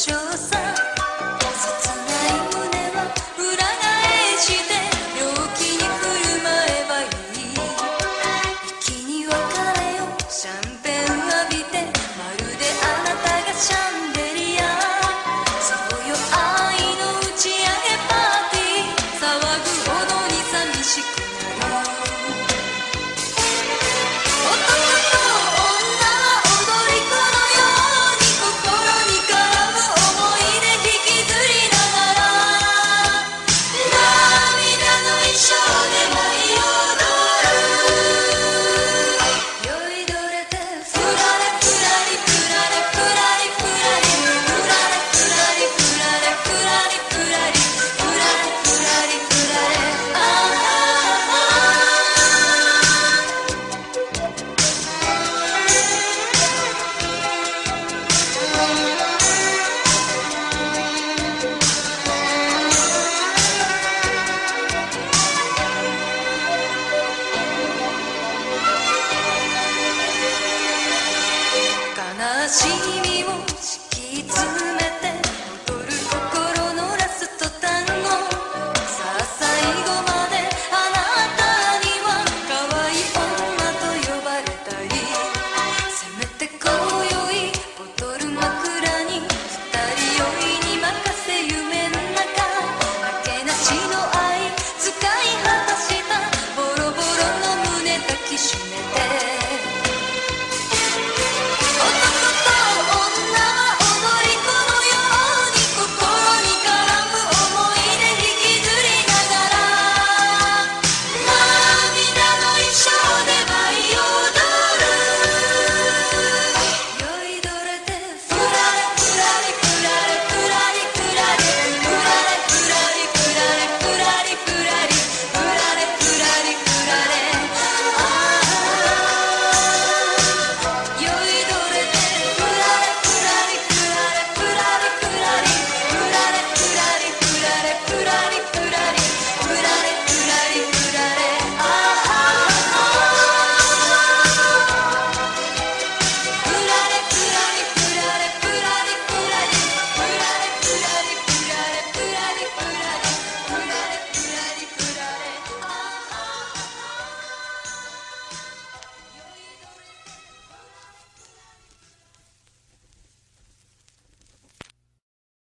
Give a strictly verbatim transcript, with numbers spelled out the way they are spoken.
象さ。切ない胸は裏返して陽気に振る舞えばいい。一気に別れよシャンペン浴びて、まるであなたがシャンデリア。そうよ愛の打ち上げパーティー、騒ぐほどに寂しくなる。悲しみ